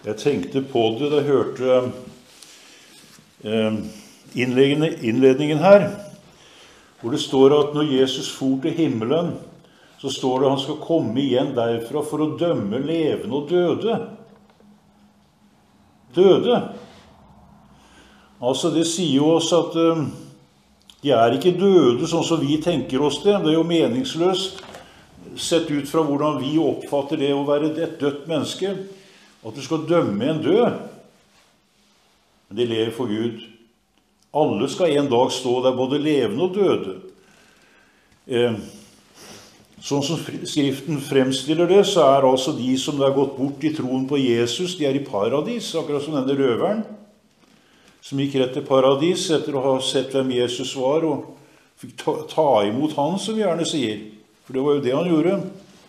Jeg tenkte på det da jeg hørte innledningen her, hvor det står at når Jesus for til himmelen, så står det at han skal komme igjen derfra for å dømme levende og døde. Døde. Altså det sier jo oss at de er ikke døde sånn som vi tenker oss det. Det er jo meningsløst, sett ut fra hvordan vi oppfatter det å være et dødt menneske, at du skal dømme en død. Men de lever for Gud. Alle skal en dag stå der, både levende og døde. Sånn som Skriften fremstiller det, så er altså de som har gått bort i troen på Jesus, de er i paradis, akkurat som denne røveren, som gikk rett til paradis etter å ha sett hvem Jesus var, og fikk ta imot han, som vi gjerne sier. For det var jo det han gjorde.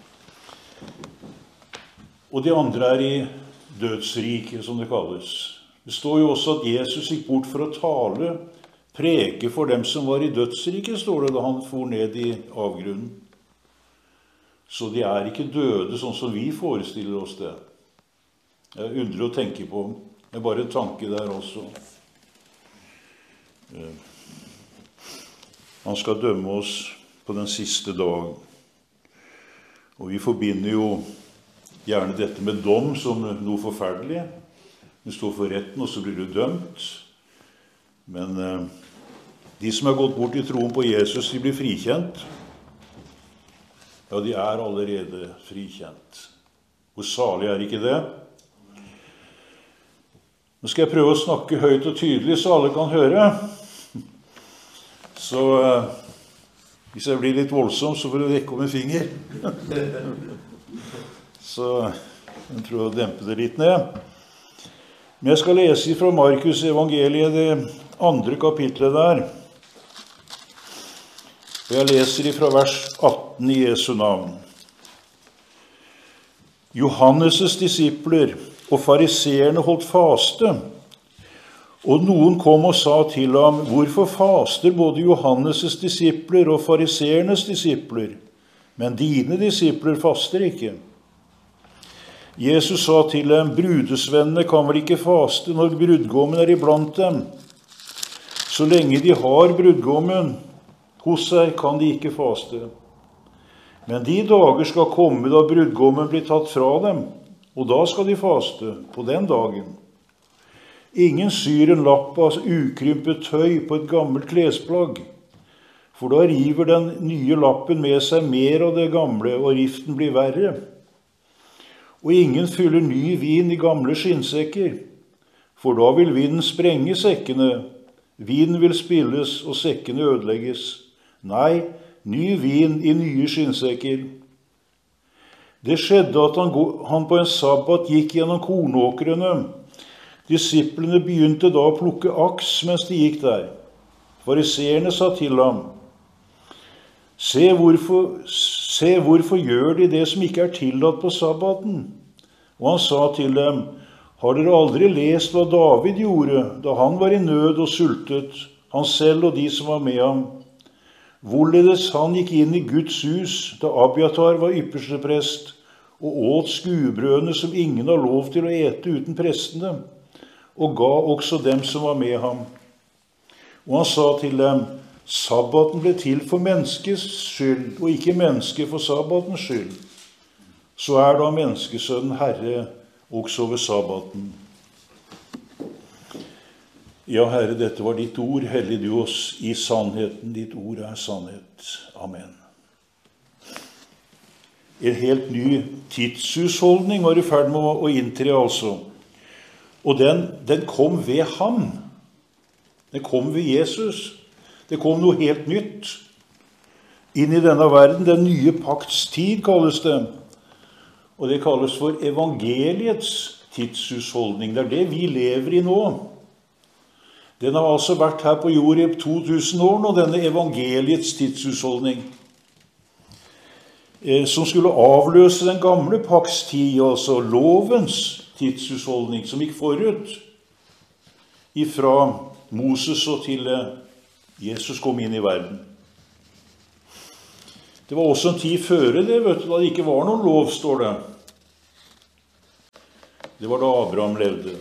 Og de andre er i dødsriket, som det kalles. Det står jo også at Jesus gikk bort for å tale, preke for dem som var i dødsriket, står det da han for ned i avgrunnen. Så de er ikke døde sånn som vi forestiller oss det. Det er underlig å tenke på. Det er bare en tanke der også. Han skal dømme oss på den siste dag. Og vi forbinder jo gjerne dette med dom som noe forferdelig. Du står for retten, og så blir du dømt. Men de som har gått bort i troen på Jesus, de blir frikjent. Ja, de er allerede frikjent. Hvor salig er ikke det? Nå skal jeg prøve å snakke høyt og tydelig, så alle kan høre. Så hvis jeg blir litt voldsom, så får du rekke om en finger. Så jeg tror jeg demper det litt ned. Men jeg skal lese fra Markus evangeliet, det 2. kapitlet der. Og jeg leser fra vers 18 i Jesu navn. Johannes' disipler og fariseerne holdt faste, og noen kom og sa til ham, hvorfor faster både Johannes' disipler og fariseernes disipler, men dine disipler faster ikke? Jesus sa til dem, brudesvennene kan vel ikke faste når brudgommen er iblant dem. Så lenge de har brudgommen hos seg, kan de ikke faste. Men de dager skal komme da brudgommen blir tatt fra dem, og da skal de faste på den dagen. Ingen syr en lapp av ukrympet tøy på et gammelt klesplagg, for da river den nye lappen med seg mer av det gamle, og riften blir verre. Og ingen fyller ny vin i gamle skinnsekker, for da vil vinden sprenge sekkene, vinen vil spilles og sekkene ødelegges. Nei, ny vin i nye skinnsekker. Det skjedde at han på en sabbat gikk gjennom kornåkrene. Disiplene begynte da å plukke aks mens de gikk der. Fariseerne sa til ham, Se hvorfor gjør de det som ikke er tillatt på sabbaten? Og han sa til dem, har dere aldri lest hva David gjorde da han var i nød og sultet, han selv og de som var med ham? Hvorledes han gikk inn i Guds hus da Abiatar var ypperste prest, og åt skuebrødene som ingen har lov til å ete uten prestene, og ga også dem som var med ham. Og han sa til dem, sabbaten ble til for menneskets skyld, og ikke mennesket for sabbatens skyld. Så er da menneskesønnen Herre også ved sabbaten. Ja, Herre, dette var ditt ord, hellig du oss i sannheten. Ditt ord er sannhet. Amen. En helt ny tidshusholdning var i ferd med å inntre, altså. Og den kom ved ham. Den kom ved Jesus. Det kom noe helt nytt inn i denne verden. Den nye pakts tid kalles det. Og det kalles for evangeliets tidshusholdning. Det er det vi lever i nå. Den har altså vært her på jord i 2000 år nå, denne evangeliets tidshusholdning. Som skulle avløse den gamle pakts tid, altså lovens tidshusholdning, som gikk forut ifra Moses og til Jesus kom inn i verden. Det var også en tid før det, da det ikke var noen lov, står det. Det var da Abraham levde,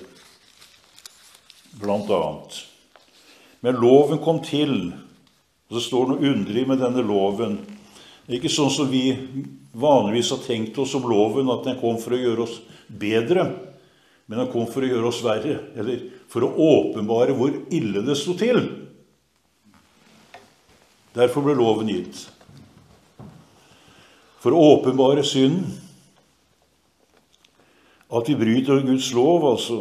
blant annet. Men loven kom til, og så står det noe underlig med denne loven. Det er ikke sånn som vi vanligvis har tenkt oss om loven, at den kom for å gjøre oss bedre, men den kom for å gjøre oss verre, eller for å åpenbare hvor ille det stod til. Derfor ble loven gitt. For å åpenbare synden, at vi bryter Guds lov, altså.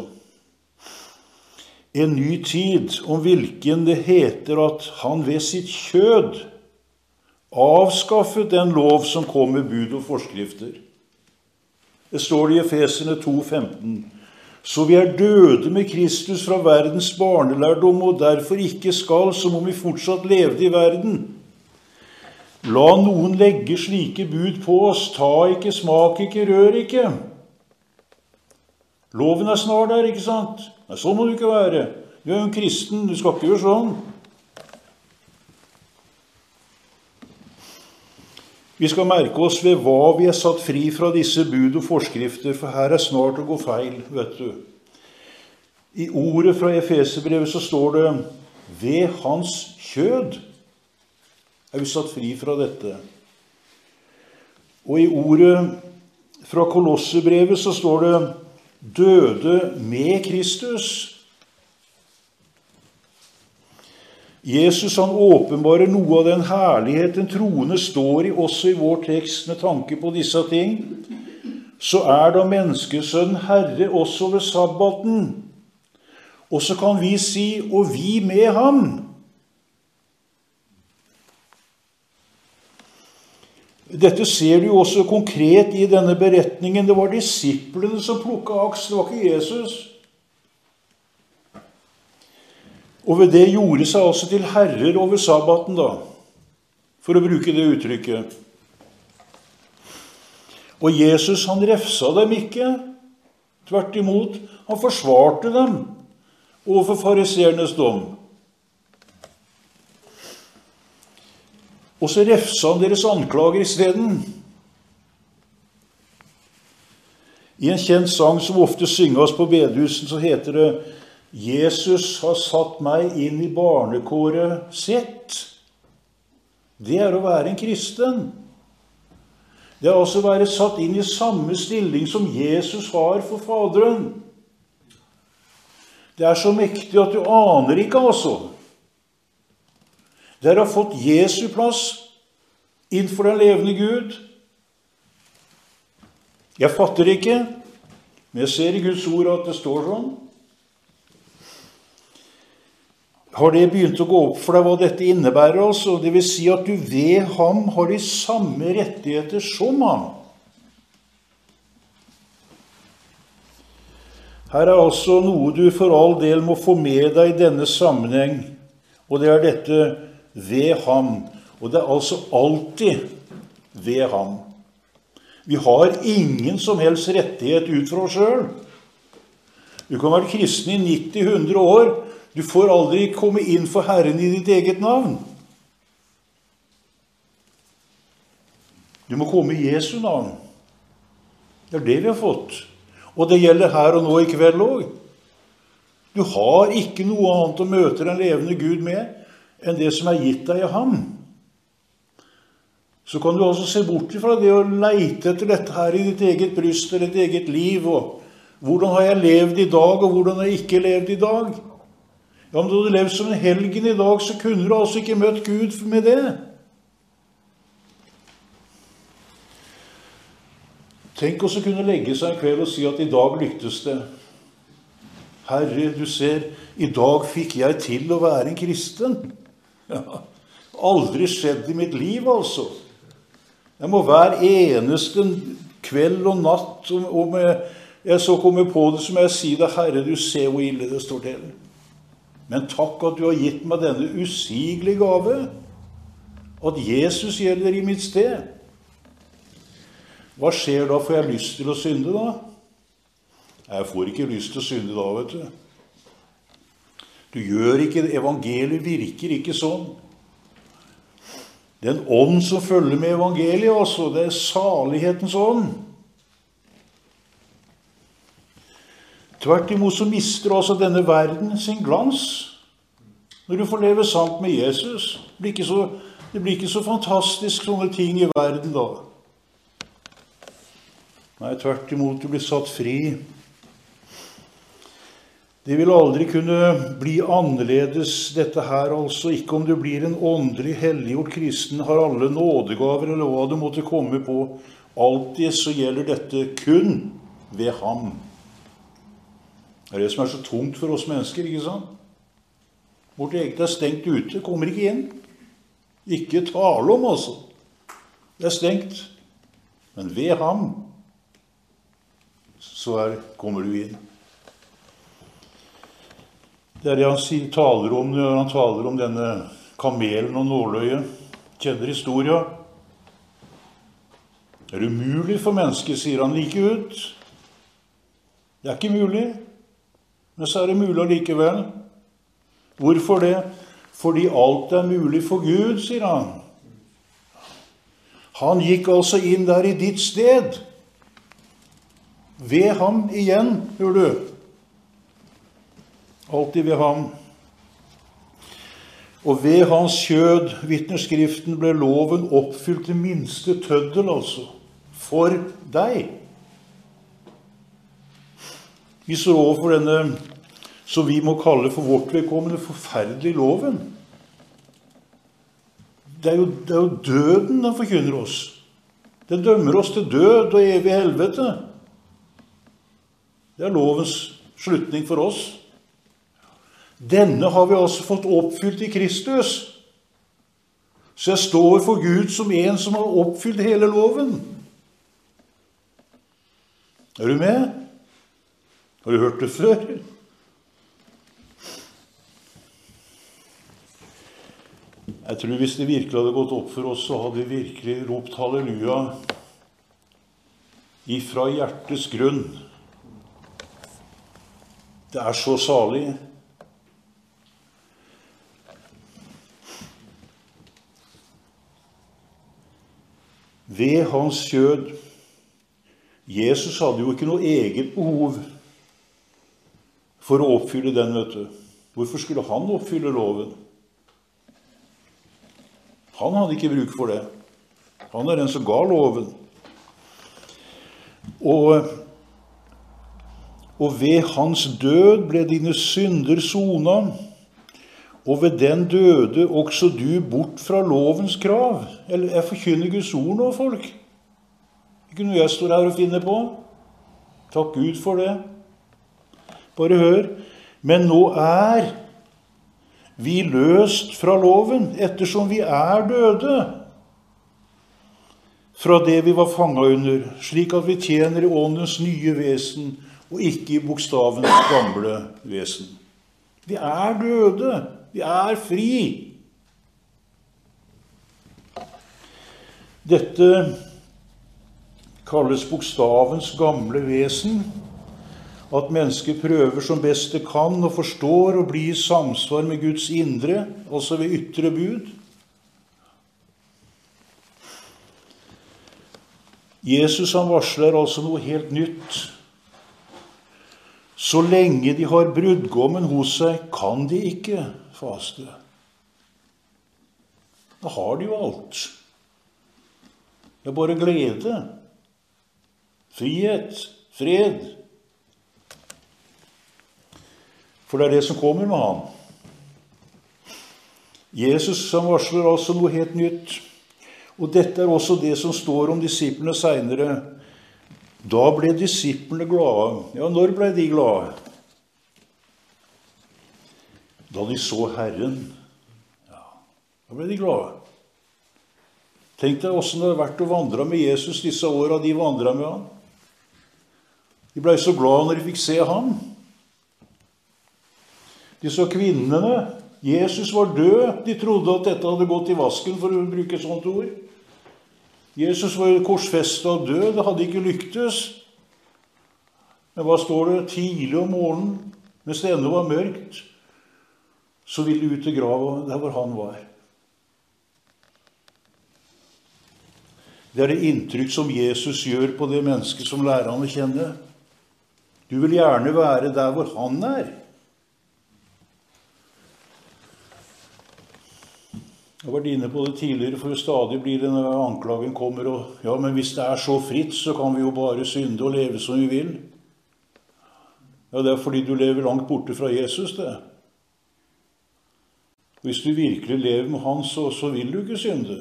En ny tid, om hvilken det heter at han ved sitt kjød avskaffet den lov som kom med bud og forskrifter. Det står det i Efeserne 2,15. Så vi er døde med Kristus fra verdens barnelærdom, og derfor ikke skal, som om vi fortsatt levde i verden. La noen legge slike bud på oss, ta ikke, smak ikke, rør ikke. Loven er snart der, ikke sant? Nei, sånn må du ikke være. Du er jo en kristen, du skal ikke gjøre sånn. Vi skal merke oss ved hva vi er satt fri fra disse bud og forskrifter, for her er snart å gå feil, vet du. I ordet fra Efeserbrevet så står det, ved hans kjød er vi satt fri fra dette. Og i ordet fra Kolossebrevet så står det, døde med Kristus. Jesus han åpenbarer noe av den herlighet den troende står i også i vår tekst med tanke på disse ting. Så er da menneskesønn Herre også ved sabbaten. Og så kan vi si, og vi med ham. Dette ser du også konkret i denne beretningen. Det var disiplene som plukket aks, det var ikke Jesus. Og ved det gjorde seg altså til herrer over sabbaten da, for å bruke det uttrykket. Og Jesus han refsa dem ikke, tvert imot, han forsvarte dem overfor fariseernes dom. Og så refsa han deres anklager i stedet. I en kjent sang som ofte synges på bedehusen, så heter det Jesus har satt meg inn i barnekåret sitt. Det er å være en kristen. Det er altså å være satt inn i samme stilling som Jesus har for Faderen. Det er så mektig at du aner ikke, altså. Dere har fått Jesu plass innenfor den levende Gud. Jeg fatter ikke, men jeg ser i Guds ord at det står sånn. Har det begynt å gå opp for deg hva dette innebærer, altså? Det vil si at du ved ham har de samme rettigheter som ham. Her er altså noe du for all del må få med deg i denne sammenheng, og det er dette ved ham. Og det er altså alltid ved ham. Vi har ingen som helst rettighet ut fra oss selv. Du kan være kristen i 90-100 år, du får aldri komme inn for Herren i ditt eget navn. Du må komme i Jesu navn. Det er det vi har fått. Og det gjelder her og nå i kveld også. Du har ikke noe annet å møte den levende Gud med enn det som er gitt deg i ham. Så kan du altså se bort fra det å leite etter dette her i ditt eget bryst eller ditt eget liv. Og hvordan har jeg levd i dag, og hvordan har jeg ikke levd i dag? Ja, om du hadde levd som en helgen i dag, så kunne du altså ikke møtt Gud med det. Tenk også å kunne legge seg en kveld og si at i dag lyktes det. Herre, du ser, i dag fikk jeg til å være en kristen. Ja, aldri skjedd i mitt liv, altså. Jeg må hver eneste kveld og natt, og jeg så kommer på det, som jeg sier det, Herre, du ser hvor ille det står til. Men takk at du har gitt meg denne usigelige gave, at Jesus gjelder i mitt sted. Hva skjer da? Får jeg lyst til å synde da? Jeg får ikke lyst til å synde da, vet du. Du gjør ikke det. Evangeliet virker ikke sånn. Den ånd som følger med evangeliet, altså, det er salighetens ånd. Tvert imot så mister altså denne verden sin glans. Når du får leve sant med Jesus, det blir ikke så fantastisk sånne ting i verden da. Nei, tvert imot, du blir satt fri. Det vil aldri kunne bli annerledes dette her, altså ikke om du blir en åndelig, helliggjort kristen, har alle nådegaver eller hva du måtte komme på. Alltid så gjelder dette kun ved ham. Det er det som er så tungt for oss mennesker, ikke sant? Vårt eget er stengt ute, kommer ikke inn. Ikke tale om, altså. Det er stengt. Men ved ham, så kommer du inn. Det er det han taler om når han taler om denne kamelen og nåløyet. Kjenner historia. Det er umulig for mennesker, sier han like ut. Det er ikke mulig, men så er det mulig allikevel. Hvorfor det? Fordi alt er mulig for Gud, sier han. Han gikk altså inn der i ditt sted. Ved ham igjen, hører du. Alltid ved ham. Og ved hans kjød, vitner Skriften, ble loven oppfylt til minste tøddel, altså. For deg. Vi står overfor denne, som vi må kalle for vårt vedkommende, forferdelige loven. Det er jo døden den forkynner oss. Den dømmer oss til død og evig helvete. Det er lovens slutning for oss. Denne har vi altså fått oppfylt i Kristus. Så jeg står for Gud som en som har oppfylt hele loven. Er du med? Har du hørt det før? Jeg tror hvis det virkelig hadde gått opp for oss, så hadde vi virkelig ropt halleluja ifra hjertets grunn. Det er så salig. Ved hans kjød. Jesus hadde jo ikke noe eget behov for å oppfylle den, vet du. Hvorfor skulle han oppfylle loven? Han hadde ikke bruk for det. Han er den som ga loven. Og ved hans død ble dine synder sonet, og ved den døde også du bort fra lovens krav. Eller jeg forkynner Guds ord nå, folk. Ikke noe jeg står her og finner på. Takk Gud for det. Bare hør. Men nå er vi løst fra loven, ettersom vi er døde. Fra det vi var fanget under, slik at vi tjener i åndens nye vesen, og ikke i bokstavens gamle vesen. Vi er døde. Vi er fri. Dette kalles bokstavens gamle vesen, at mennesket prøver som best det kan og forstår og blir i samsvar med Guds indre, altså ved ytre bud. Jesus han varsler altså noe helt nytt. Så lenge de har brudgommen hos seg, kan de ikke faste. Da har de jo alt. Det er bare glede, frihet, fred. For det er det som kommer med ham. Jesus han varsler altså noe helt nytt. Og dette er også det som står om disiplene senere. Da ble disiplene glade. Ja, når ble de glade? Da de så Herren. Ja, da ble de glade. Tenk deg hvordan det har vært å vandre med Jesus disse årene de vandret med ham. De ble så glade når de fikk se ham. De så kvinnene. Jesus var død. De trodde at dette hadde gått i vasken, for å bruke et sånt ord. Jesus var korsfestet og død. Det hadde ikke lyktes. Men hva står det? Tidlig om morgenen, mens det ennå var mørkt, så ville de ut til grava der hvor han var. Det er det inntrykk som Jesus gjør på det mennesket som lærer han å kjenne. Du vil gjerne være der hvor han er. Jeg har vært inne på det tidligere, for stadig blir det når anklagen kommer, og ja, men hvis det er så fritt, så kan vi jo bare synde og leve som vi vil. Ja, det er fordi du lever langt borte fra Jesus, det. Hvis du virkelig lever med han, så vil du ikke synde.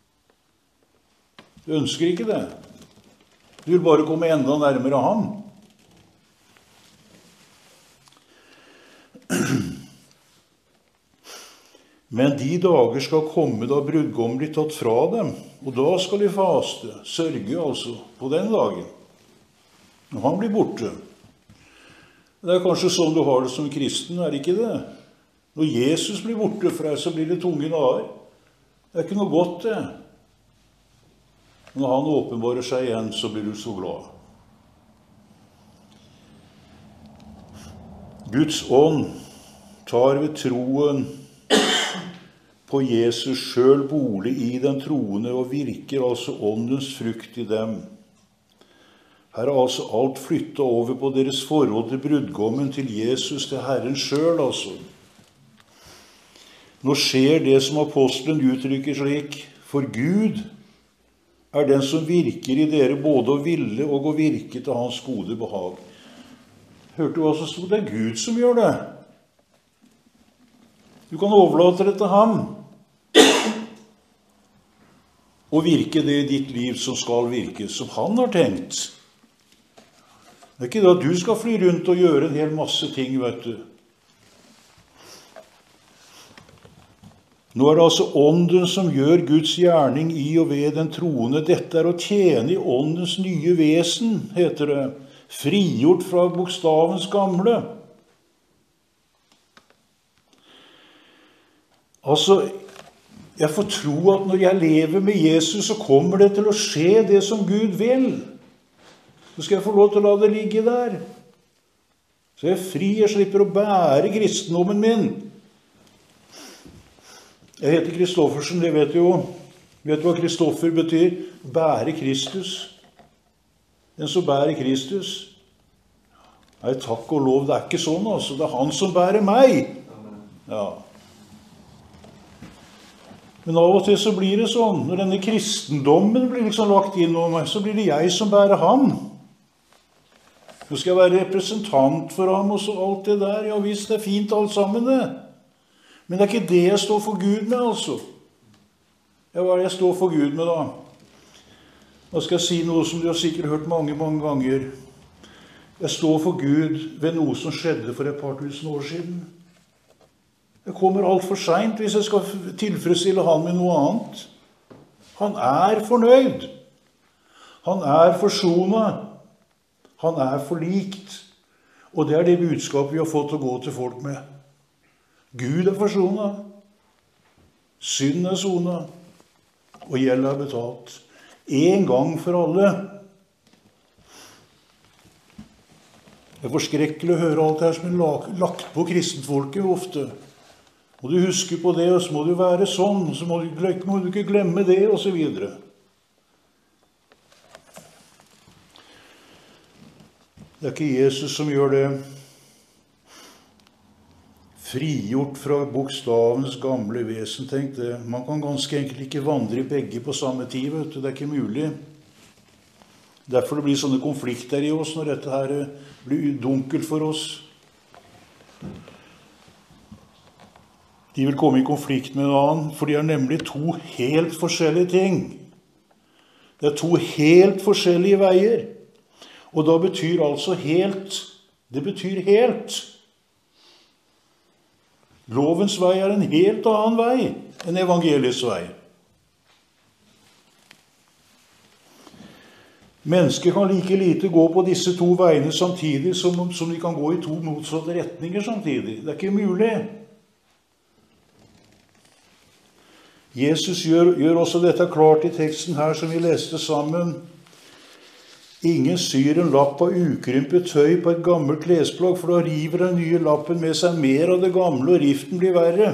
Du ønsker ikke det. Du vil bare komme enda nærmere ham. Men de dager skal komme da brudgommen blir tatt fra dem, og da skal de faste, sørge altså, på den dagen. Når han blir borte. Det er kanskje sånn du har det som kristen, er det ikke det? Når Jesus blir borte fra deg, så blir det tunge dager. Det er ikke noe godt, det. Når han åpenbarer seg igjen, så blir du så glad. Guds ånd tar ved troen på Jesus selv bolig i den troende og virker altså åndens frukt i dem. Her er altså alt flyttet over på deres forhold til brudgommen, til Jesus, til Herren selv altså. Nå skjer det som apostelen uttrykker slik: for Gud er den som virker i dere både å ville og å virke til hans gode behag. Hørte du hva som stod? Det er Gud som gjør det. Du kan overlate det til ham. Og virke det i ditt liv som skal virke, som han har tenkt. Det er ikke det at du skal fly rundt og gjøre en hel masse ting, vet du. Nå er det altså ånden som gjør Guds gjerning i og ved den troende. Dette er å tjene i åndens nye vesen, heter det. Frigjort fra bokstavens gamle. Altså, jeg får tro at når jeg lever med Jesus, så kommer det til å skje det som Gud vil. Så skal jeg få lov til å la det ligge der. Så jeg er fri, jeg slipper å bære kristendommen min. Jeg heter Kristoffersen, det vet du jo. Vet du hva Kristoffer betyr? Bære Kristus. Den som bærer Kristus. Nei, takk og lov, det er ikke sånn altså. Det er han som bærer meg. Ja. Men av og til så blir det sånn, når denne kristendommen blir liksom lagt inn over meg, så blir det jeg som bærer ham. Så skal jeg være representant for ham og så alt det der. Ja visst, det er fint alt sammen det. Men det er ikke det jeg står for Gud med, altså. Ja, hva er det jeg står for Gud med da? Da skal jeg si noe som du har sikkert hørt mange, mange ganger. Jeg står for Gud ved noe som skjedde for et par tusen år siden. Det kommer alt for sent hvis jeg skal tilfredsstille han med noe annet. Han er fornøyd. Han er forsonet. Han er forlikt. Og det er det budskapet vi har fått å gå til folk med. Gud er forsonet. Synd er sonet. Og gjeld er betalt. En gang for alle. Det er forskrekkelig å høre alt det her som er lagt på kristenfolket ofte. Må du huske på det, og så må du være sånn, så må du ikke glemme det, og så videre. Det er ikke Jesus som gjør det. Frigjort fra bokstavens gamle vesen, tenk det. Man kan ganske enkelt ikke vandre i begge på samme tid, vet du. Det er ikke mulig. Derfor det blir sånne konflikter i oss når dette her blir dunkelt for oss. De vil komme i konflikt med en annen, for de er nemlig to helt forskjellige ting. Det er to helt forskjellige veier. Og da betyr altså helt, det betyr helt. Lovens vei er en helt annen vei enn evangeliets vei. Mennesker kan like lite gå på disse to veiene samtidig som de kan gå i to motsatte retninger samtidig. Det er ikke mulig. Jesus gjør også dette klart i teksten her som vi leste sammen. Ingen syr en lapp av ukrympet tøy på et gammelt klesplagg, for da river den nye lappen med seg mer av det gamle, og riften blir verre.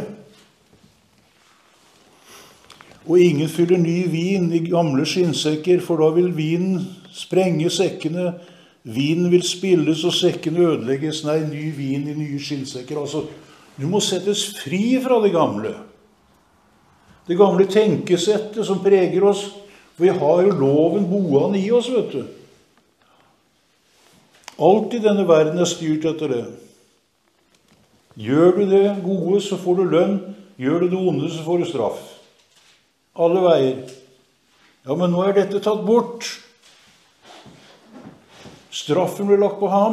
Og ingen fyller ny vin i gamle skinnsekker, for da vil vinen sprenge sekkene, Vinen vil spilles og sekkene ødelegges. Nei, ny vin i nye skinnsekker. Altså, du må settes fri fra det gamle. Det gamle tenkesettet som preger oss. For vi har jo loven boende i oss, vet du. Alt i denne verden er styrt etter det. Gjør du det gode, så får du lønn. Gjør du det onde, så får du straff. Alle veier. Ja, men nå er dette tatt bort. Straffen ble lagt på ham.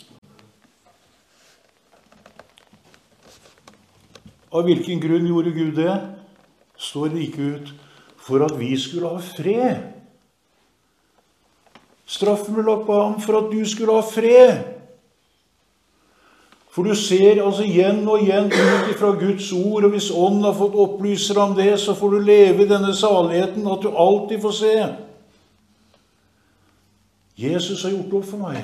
Av hvilken grunn gjorde Gud det? Står like ut. For at vi skulle ha fred. Straffen ble lagt på ham for at du skulle ha fred. For du ser altså igjen og igjen ut fra Guds ord, og hvis ånden har fått opplyser om det, så får du leve i denne saligheten, at du alltid får se. Jesus har gjort opp for meg.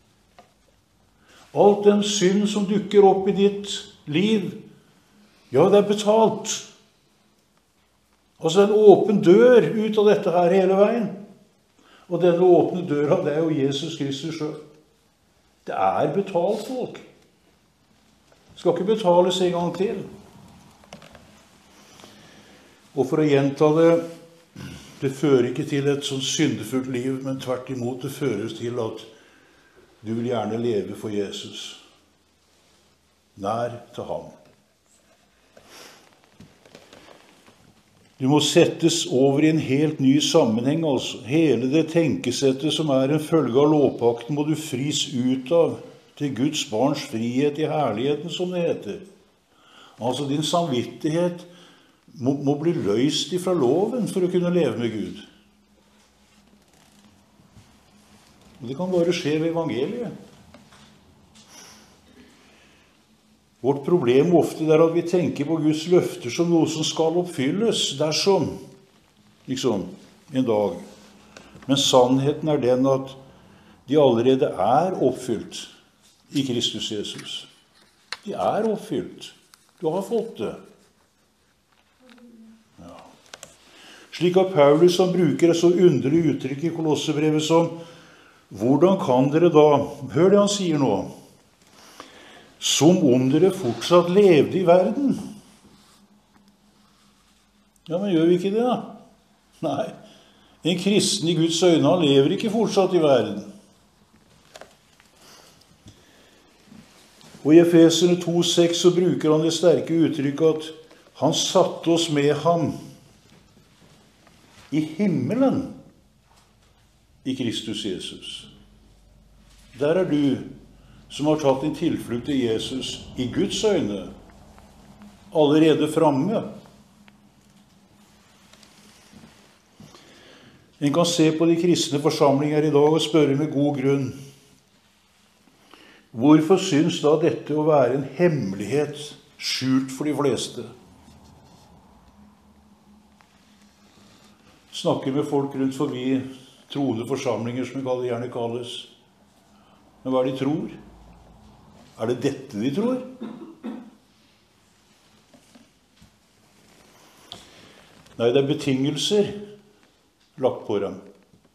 Alt den synd som dukker opp i ditt liv, ja, det er betalt. Altså, det er en åpen dør ut av dette her hele veien. Og denne åpne døra, det er jo Jesus Kristus selv. Det er betalt, folk. Det skal ikke betales en gang til. Og for å gjenta det, det fører ikke til et sånn syndefullt liv, men tvert imot det føres til at du vil gjerne leve for Jesus. Nær til ham. Du må settes over i en helt ny sammenheng, altså. Hele det tenkesettet som er en følge av lovpakten, må du fris ut av til Guds barns frihet i herligheten, som det heter. Altså, din samvittighet må bli løst ifra loven for å kunne leve med Gud. Og det kan bare skje ved evangeliet. Vårt problem ofte er at vi tenker på Guds løfter som noe som skal oppfylles dersom, liksom, en dag. Men sannheten er den at de allerede er oppfylt i Kristus Jesus. De er oppfylt. Du har fått det. Ja. Slik at Paulus som bruker et så underlig uttrykk i Kolossebrevet som hvordan kan dere da, hør det han sier nå, som om dere fortsatt levde i verden. Ja, men gjør vi ikke det da? Nei, en kristen i Guds øyne, han lever ikke fortsatt i verden. Og i Efeserne 2,6 så bruker han det sterke uttrykket at han satte oss med ham i himmelen i Kristus Jesus. Der er du som har tatt en tilflukt til Jesus i Guds øyne, allerede framme. En kan se på de kristne forsamlinger i dag og spørre med god grunn, hvorfor syns da dette å være en hemmelighet skjult for de fleste? Snakker med folk rundt forbi troende forsamlinger, som det gjerne kalles. Men hva er det de tror? Er det dette de tror? Nei, det er betingelser lagt på dem.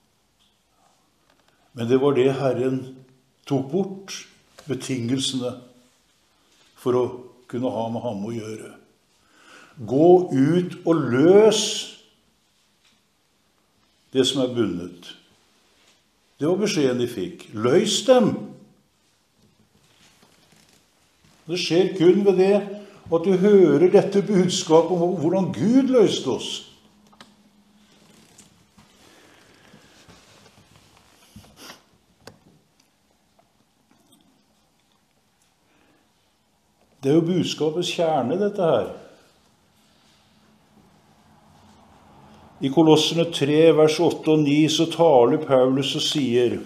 Men det var det Herren tok bort, betingelsene, for å kunne ha med ham å gjøre. Gå ut og løs det som er bundet. Det var beskjeden de fikk. Løs dem! Det skjer kun ved det at du hører dette budskapet om hvordan Gud løste oss. Det er jo budskapets kjerne, dette her. I Kolosserne 3, vers 8 og 9, så taler Paulus og sier: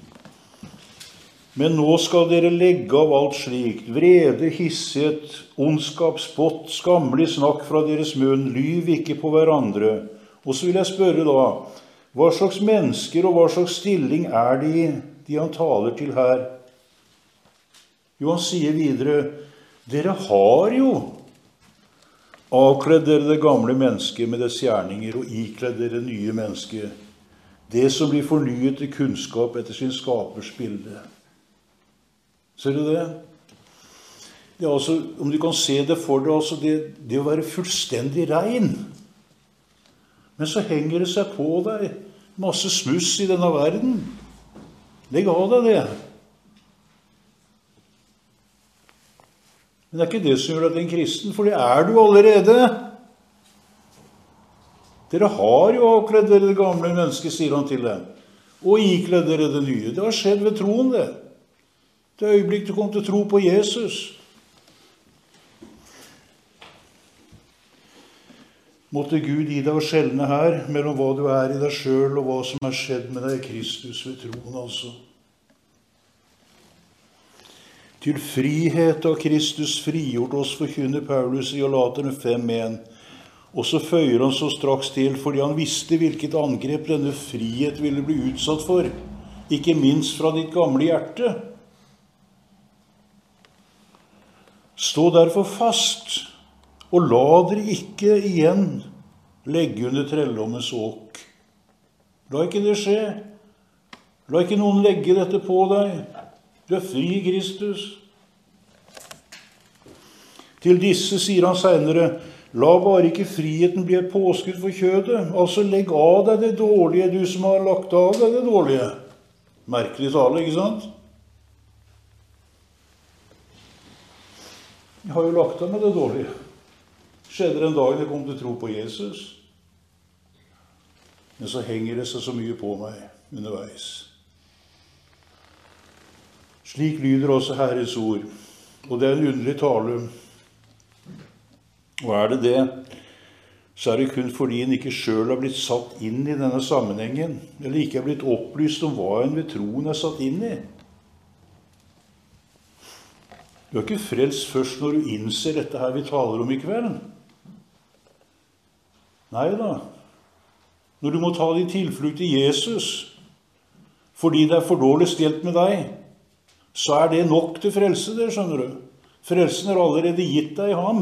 men nå skal dere legge av alt slikt, vrede, hissighet, ondskap, spott, skammelig snakk fra deres munn, lyv ikke på hverandre. Og så vil jeg spørre da, hva slags mennesker og hva slags stilling er de han taler til her? Jo, han sier videre, dere har jo avkledd dere det gamle mennesket med dets gjerninger, og ikledd dere nye mennesket Det som blir fornyet til kunnskap etter sin skapers bilde. Ser du det? Det er altså, om du kan se det for deg, altså det å være fullstendig rein. Men så henger det seg på deg masse smuss i denne verden. Legg av deg det. Men det er ikke det som gjør deg til en kristen, for det er du allerede. Dere har jo avkledd dere det gamle mennesket, sier han til dem, og ikledd dere det nye. Det har skjedd ved troen, det. Det øyeblikk du kom til å tro på Jesus. Måtte Gud gi deg å skjelne her mellom hva du er i deg selv og hva som er skjedd med deg i Kristus ved troen, altså. Til frihet av Kristus frigjort oss, forkynner Paulus i Galaterne 5:1. Og så føyer han så straks til, fordi han visste hvilket angrep denne frihet ville bli utsatt for, ikke minst fra ditt gamle hjerte. Stå derfor fast, og la dere ikke igjen legge under trelldommens åk. La ikke det skje. La ikke noen legge dette på deg. Du er fri i Kristus. Til disse sier han senere, la bare ikke friheten bli et påskudd for kjødet. Altså legg av deg det dårlige, du som har lagt av deg det dårlige. Merkelig tale, ikke sant? Jeg har jo lagt av med det dårlige. Skjedde det en dag jeg kom til å tro på Jesus. Men så henger det seg så mye på meg underveis. Slik lyder også Herres ord. Og det er en underlig tale. Og er det det, så er det kun fordi en ikke selv har blitt satt inn i denne sammenhengen, eller ikke har blitt opplyst om hva en ved troen er satt inn i. Du er ikke frelst først når du innser dette her vi taler om i kveld. Nei da. Når du må ta din tilflukt til Jesus, fordi det er for dårlig stelt med deg, så er det nok til frelse, det skjønner du. Frelsen er allerede gitt deg i ham.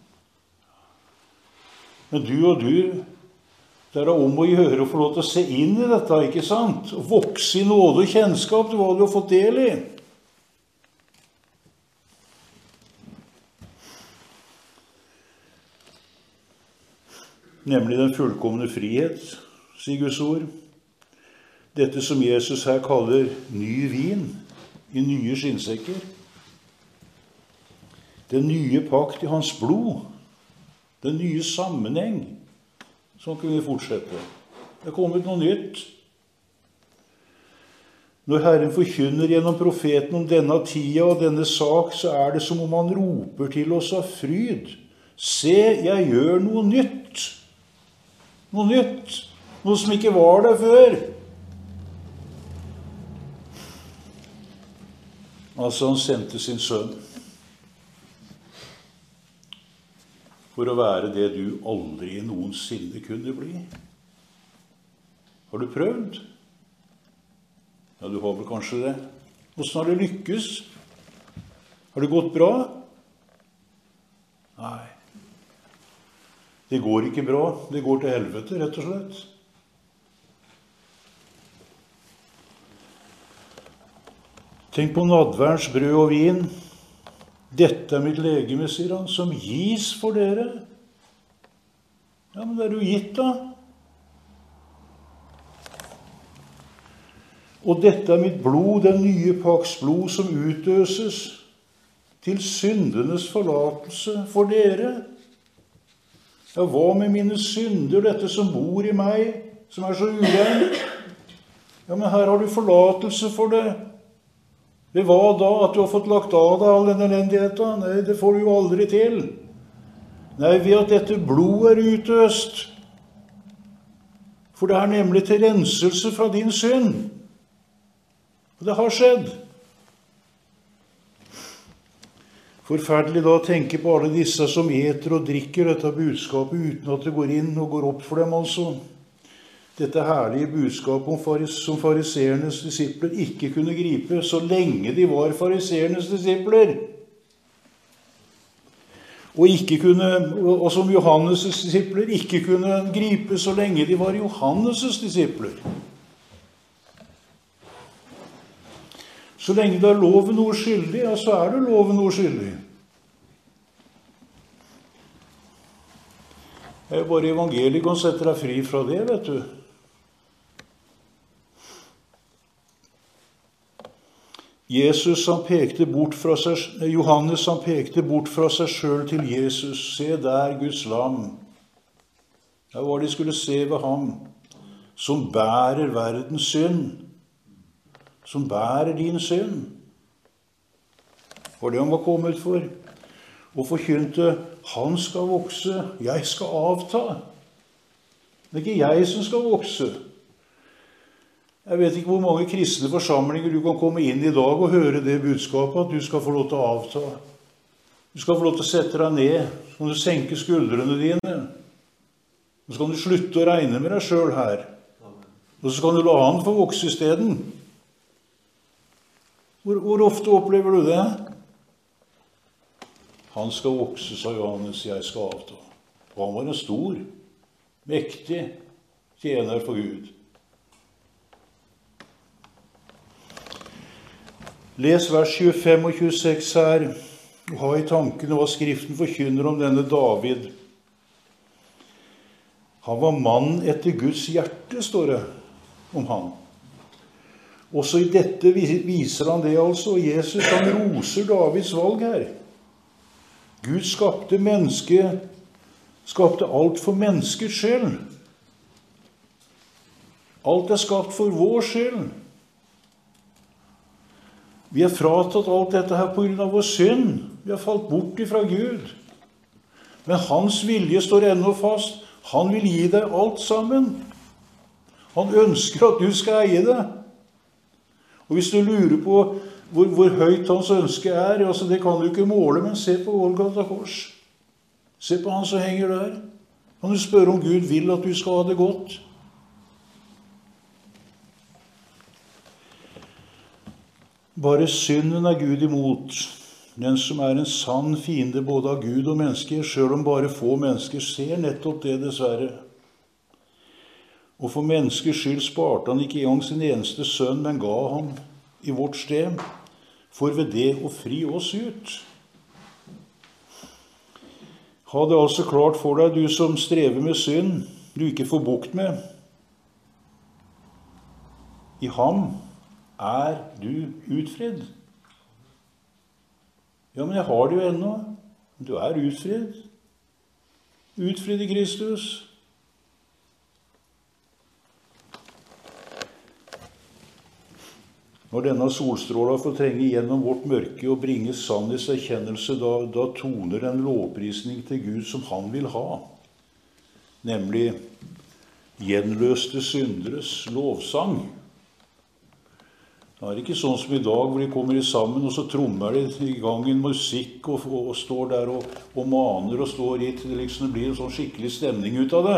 Men du og du, det er om å gjøre å få lov til å se inn i dette, ikke sant? Og vokse i nåde og kjennskap til hva du har fått del i. Nemlig den fullkomne frihet, sier Guds ord. Dette som Jesus her kaller ny vin i nye skinnsekker. Den nye pakt i hans blod. Den nye sammenheng. Sånn kunne vi fortsette. Det er kommet noe nytt. Når Herren forkynner gjennom profeten om denne tida og denne sak, så er det som om han roper til oss av fryd. Se, jeg gjør noe nytt. Noe nytt. Noe som ikke var der før. Altså, han sendte sin sønn for å være det du aldri noensinne kunne bli. Har du prøvd? Ja, du har vel kanskje det. Hvordan har det lykkes? Har det gått bra? Nei. Det går ikke bra. Det går til helvete, rett og slett. Tenk på nadværens brød og vin. Dette er mitt legeme, sier han, som gis for dere. Ja, men det er jo gitt da. Og dette er mitt blod, den nye pakts blod, som utøses til syndenes forlatelse for dere. Ja, hva med mine synder, dette som bor i meg, som er så urein? Ja, men her har du forlatelse for det. Ved hva da? At du har fått lagt av deg all denne elendigheten? Nei, det får du jo aldri til. Nei, ved at dette blod er utøst. For det er nemlig til renselse fra din synd. Og det har skjedd. Forferdelig da å tenke på alle disse som eter og drikker dette budskapet uten at det går inn og går opp for dem, altså. Dette herlige budskapet som fariseernes disipler ikke kunne gripe så lenge de var fariseernes disipler. Og som Johannes' disipler ikke kunne gripe så lenge de var Johannes' disipler. Så lenge du er loven uskyldig, ja, så er du loven uskyldig. Det er bare evangeliet som setter deg fri fra det, vet du. Johannes han pekte bort fra seg selv til Jesus. Se der, Guds lam. Det var de skulle se ved ham, som bærer verdens synd. Som bærer din synd. For det han var kommet for. Og forkynte, han skal vokse, jeg skal avta. Det er ikke jeg som skal vokse. Jeg vet ikke hvor mange kristne forsamlinger du kan komme inn i dag og høre det budskapet, at du skal få lov til å avta. Du skal få lov til å sette deg ned, så kan du senke skuldrene dine. Så kan du slutte å regne med deg selv her. Og så kan du la han få vokse i stedet. Hvor ofte opplever du det? Han skal vokse, sa Johannes, jeg skal avta. Og han var en stor, mektig tjener for Gud. Les vers 25 og 26 her, og ha i tankene hva Skriften forkynner om denne David. Han var mann etter Guds hjerte, står det om han. Også i dette viser han det altså, og Jesus han roser Davids valg her. Gud skapte alt for menneskets skyld. Alt er skapt for vår skyld. Vi er fratatt alt dette her på grunn av vår synd. Vi har falt bort ifra Gud. Men hans vilje står ennå fast. Han vil gi deg alt sammen. Han ønsker at du skal eie det. Og hvis du lurer på hvor høyt hans ønske er, altså det kan du ikke måle, men se på Golgata kors. Se på han som henger der. Kan du spørre om Gud vil at du skal ha det godt? Bare synden er Gud imot, den som er en sann fiende både av Gud og mennesker, selv om bare få mennesker ser nettopp det, dessverre. Og for menneskers skyld sparte han ikke engang sin eneste sønn, men ga ham i vårt sted, for ved det å fri oss ut. Ha det altså klart for deg, du som strever med synd, du ikke får bukt med. I ham er du utfridd. Ja, men jeg har det jo ennå. Du er utfridd. Utfridd i Kristus. Når denne solstråla får trenge gjennom vårt mørke og bringe sannhetserkjennelse, da toner en lovprisning til Gud som han vil ha, nemlig gjenløste synderes lovsang. Det er ikke sånn som i dag, hvor de kommer sammen, og så trommer de i gang en musikk, og står der og maner og står i til liksom det blir en sånn skikkelig stemning ut av det.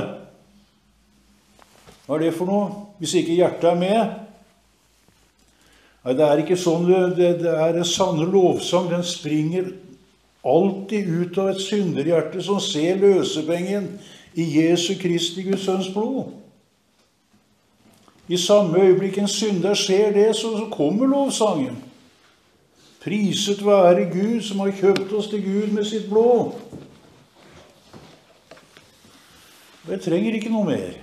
Hva er det for noe? Hvis ikke hjertet er med? Nei, det er ikke sånn. Det er en sanne lovsang. Den springer alltid ut av et synderhjerte som ser løsepengen i Jesu Kristi Guds sønns blod. I samme øyeblikk en synder ser det, så kommer lovsangen. Priset være Gud som har kjøpt oss til Gud med sitt blod. Jeg trenger ikke noe mer.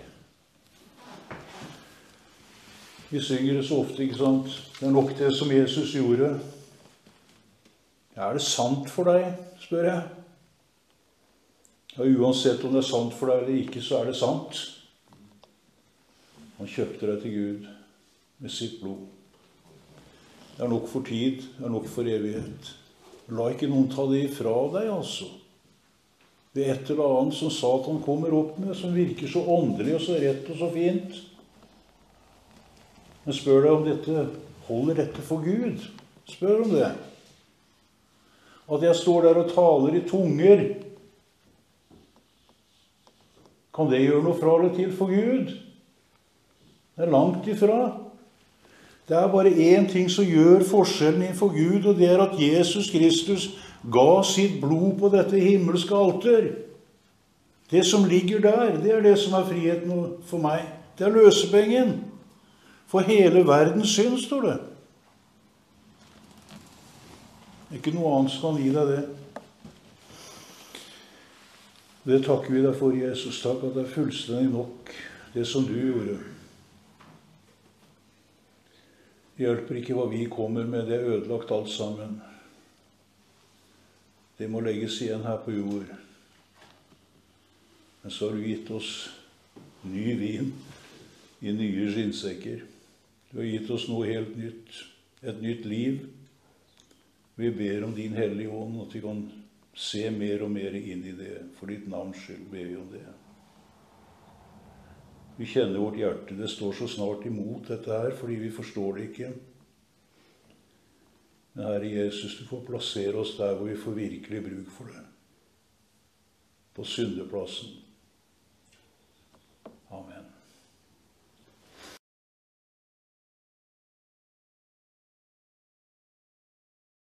Vi synger det så ofte, ikke sant? Det er nok det som Jesus gjorde. Er det sant for deg, spør jeg. Ja, uansett om det er sant for deg eller ikke, så er det sant. Han kjøpte deg til Gud med sitt blod. Det er nok for tid, det er nok for evighet. La ikke noen ta det ifra deg, altså. Det er et eller annet som Satan kommer opp med, som virker så åndelig og så rett og så fint. Men spør deg om holder dette for Gud. Spør om det. At jeg står der og taler i tunger, kan det gjøre noe fra eller til for Gud? Det er langt ifra. Det er bare én ting som gjør forskjellen innenfor Gud, og det er at Jesus Kristus ga sitt blod på dette himmelske alter. Det som ligger der, det er det som er friheten for meg. Det er løsepengen. For hele verdens synd, står det. Det er ikke noe annet som kan gi deg det. Det takker vi deg for, Jesus. Takk at det er fullstendig nok, det som du gjorde. Det hjelper ikke hva vi kommer med, det er ødelagt alt sammen. Det må legges igjen her på jord. Men så har du gitt oss ny vin i nye skinnsekker. Du har gitt oss noe helt nytt, et nytt liv. Vi ber om din Hellige Ånd, at vi kan se mer og mer inn i det. For ditt navns skyld ber vi om det. Vi kjenner vårt hjerte. Det står så snart imot dette her, fordi vi forstår det ikke. Men Herre Jesus, du får plassere oss der hvor vi får virkelig bruk for det. På syndeplassen.